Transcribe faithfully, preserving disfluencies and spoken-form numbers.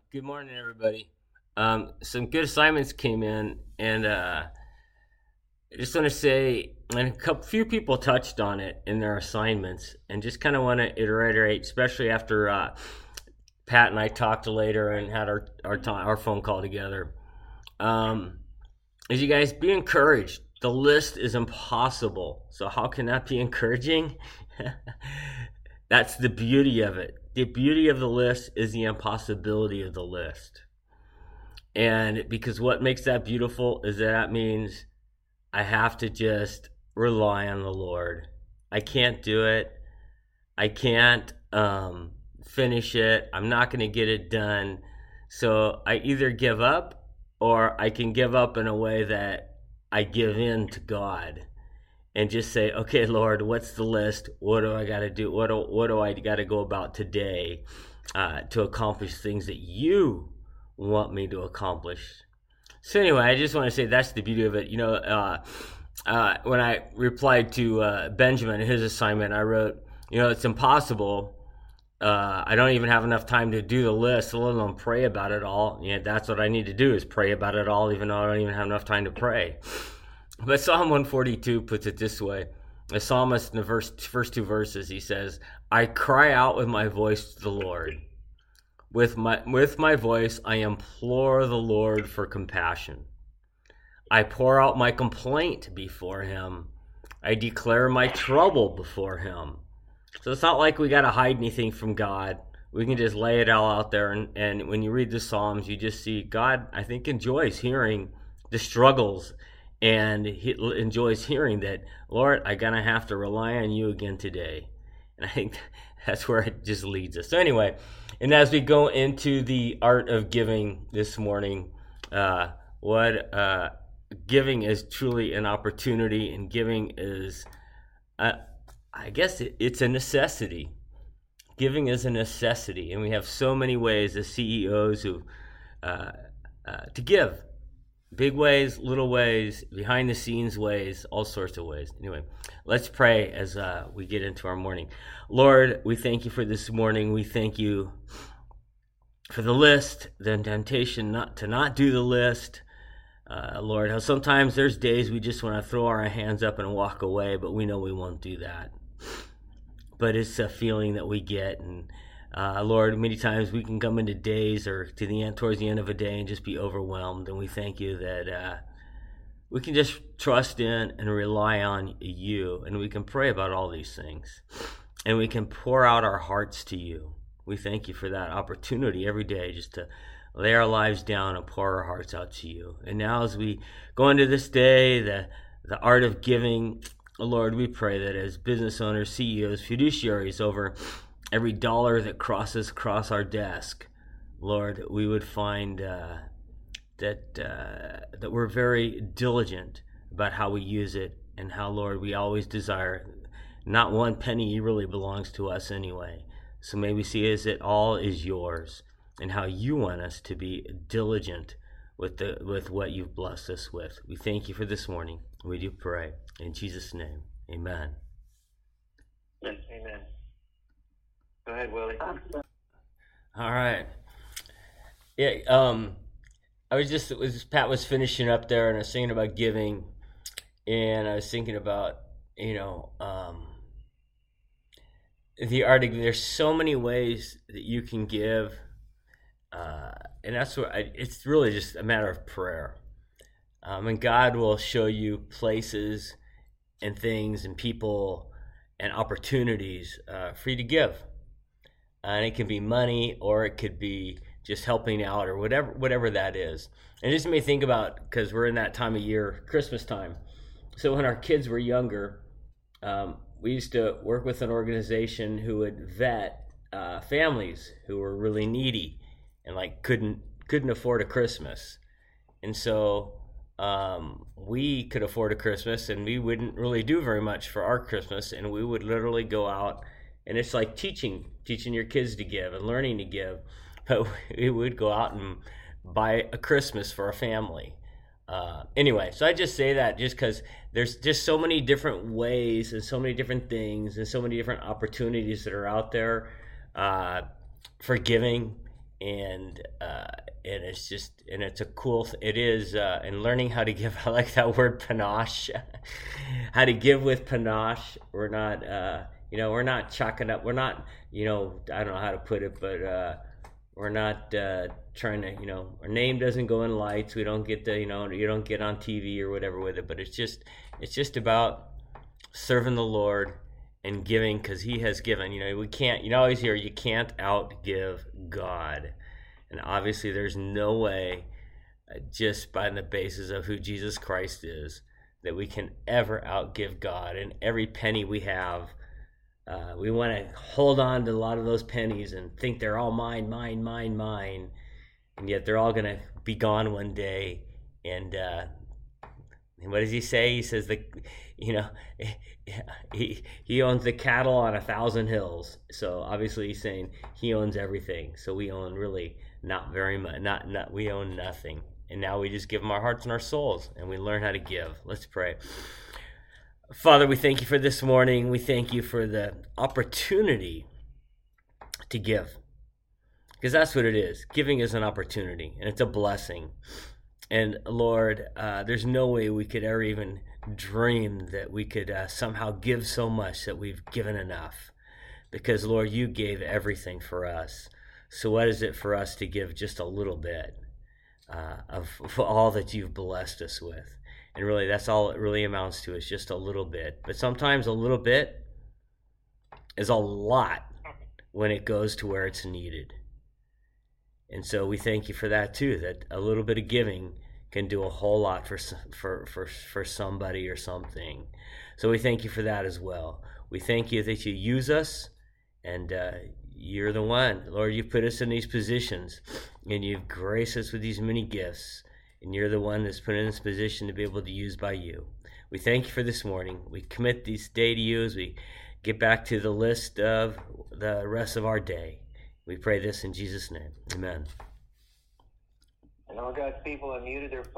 Good morning, everybody. Um, some good assignments came in, and uh, I just want to say, and a couple, few people touched on it in their assignments, and just kind of want to iterate, especially after uh, Pat and I talked later and had our our time, our phone call together. Um, is you guys be encouraged. The list is impossible, so how can that be encouraging? That's the beauty of it. The beauty of the list is the impossibility of the list. And because what makes that beautiful is that that means I have to just rely on the Lord. I can't do it. I can't um, finish it. I'm not going to get it done. So I either give up or I can give up in a way that I give in to God and just say, okay, Lord, what's the list? What do I got to do? What do, what do I got to go about today uh, to accomplish things that you want me to accomplish? So anyway, I just want to say that's the beauty of it. You know, uh, uh, when I replied to uh, Benjamin, his assignment, I wrote, you know, it's impossible. Uh, I don't even have enough time to do the list, let alone pray about it all. Yeah, that's what I need to do is pray about it all, even though I don't even have enough time to pray. But Psalm one forty-two puts it this way. The psalmist in the verse, first two verses, he says, I cry out with my voice to the Lord. With my, with my voice, I implore the Lord for compassion. I pour out my complaint before him. I declare my trouble before him. So it's not like we got to hide anything from God. We can just lay it all out there. And, and when you read the Psalms, you just see God, I think, enjoys hearing the struggles. And he enjoys hearing that, Lord, I'm going to have to rely on you again today. And I think that's where it just leads us. So anyway, and as we go into the art of giving this morning, uh, what uh, giving is truly an opportunity, and giving is, uh, I guess it, it's a necessity. Giving is a necessity, and we have so many ways as C E Os who uh, uh, to give. Big ways, little ways, behind the scenes ways, all sorts of ways. Anyway, let's pray as uh, we get into our morning. Lord, we thank you for this morning. We thank you for the list, the temptation not to not do the list. Uh, Lord, how sometimes there's days we just want to throw our hands up and walk away, but we know we won't do that. But it's a feeling that we get, and Uh, Lord, many times we can come into days or to the end, towards the end of a day, and just be overwhelmed. And we thank you that uh, we can just trust in and rely on you, and we can pray about all these things, and we can pour out our hearts to you. We thank you for that opportunity every day, just to lay our lives down and pour our hearts out to you. And now, as we go into this day, the the art of giving, Lord, we pray that as business owners, C E Os, fiduciaries over every dollar that crosses across our desk, Lord, we would find uh, that uh, that we're very diligent about how we use it, and how, Lord, we always desire not one penny really belongs to us anyway. So may we see as it all is yours, and how you want us to be diligent with the with what you've blessed us with. We thank you for this morning. We do pray in Jesus' name. Amen. Yes, amen. Go ahead, Willie. All right. Yeah. Um, I was just it was Pat was finishing up there, and I was thinking about giving, and I was thinking about you know um, the art of. There's so many ways that you can give, uh, and that's what I, it's really just a matter of prayer, um, and God will show you places and things and people and opportunities uh, for you to give. And it can be money, or it could be just helping out, or whatever whatever that is. And it just made me think about, because we're in that time of year, Christmas time. So when our kids were younger, um, we used to work with an organization who would vet uh, families who were really needy and like couldn't couldn't afford a Christmas. And so um, we could afford a Christmas, and we wouldn't really do very much for our Christmas, and we would literally go out. And it's like teaching, teaching your kids to give and learning to give. But we would go out and buy a Christmas for a family. Uh, anyway, so I just say that just because there's just so many different ways and so many different things and so many different opportunities that are out there uh, for giving. and uh, and it's just and it's a cool. It is uh, and learning how to give. I like that word panache. How to give with panache. We're not. Uh, You know, we're not chalking up. We're not, you know, I don't know how to put it, but uh, we're not uh, trying to, you know, our name doesn't go in lights. We don't get the, you know, you don't get on T V or whatever with it. But it's just, it's just about serving the Lord and giving because He has given. You know, we can't. You know, always hear you can't outgive God, and obviously there's no way, uh, just by the basis of who Jesus Christ is, that we can ever outgive God. And every penny we have. Uh, we want to hold on to a lot of those pennies and think they're all mine, mine, mine, mine, and yet they're all going to be gone one day. And, uh, and what does he say? He says that, you know, he he owns the cattle on a thousand hills. So obviously he's saying he owns everything. So we own really not very much. Not not we own nothing. And now we just give him our hearts and our souls, and we learn how to give. Let's pray. Father, we thank you for this morning. We thank you for the opportunity to give. Because that's what it is. Giving is an opportunity, and it's a blessing. And Lord, uh, there's no way we could ever even dream that we could uh, somehow give so much that we've given enough. Because, Lord, you gave everything for us. So what is it for us to give just a little bit uh, of, of all that you've blessed us with? And really, that's all it really amounts to, is just a little bit. But sometimes a little bit is a lot when it goes to where it's needed. And so we thank you for that too, that a little bit of giving can do a whole lot for for for, for somebody or something. So we thank you for that as well. We thank you that you use us, and uh, you're the one. Lord, you've put us in these positions, and you've graced us with these many gifts. And you're the one that's put in this position to be able to use by you. We thank you for this morning. We commit this day to you as we get back to the list of the rest of our day. We pray this in Jesus' name. Amen. And all God's people unmuted their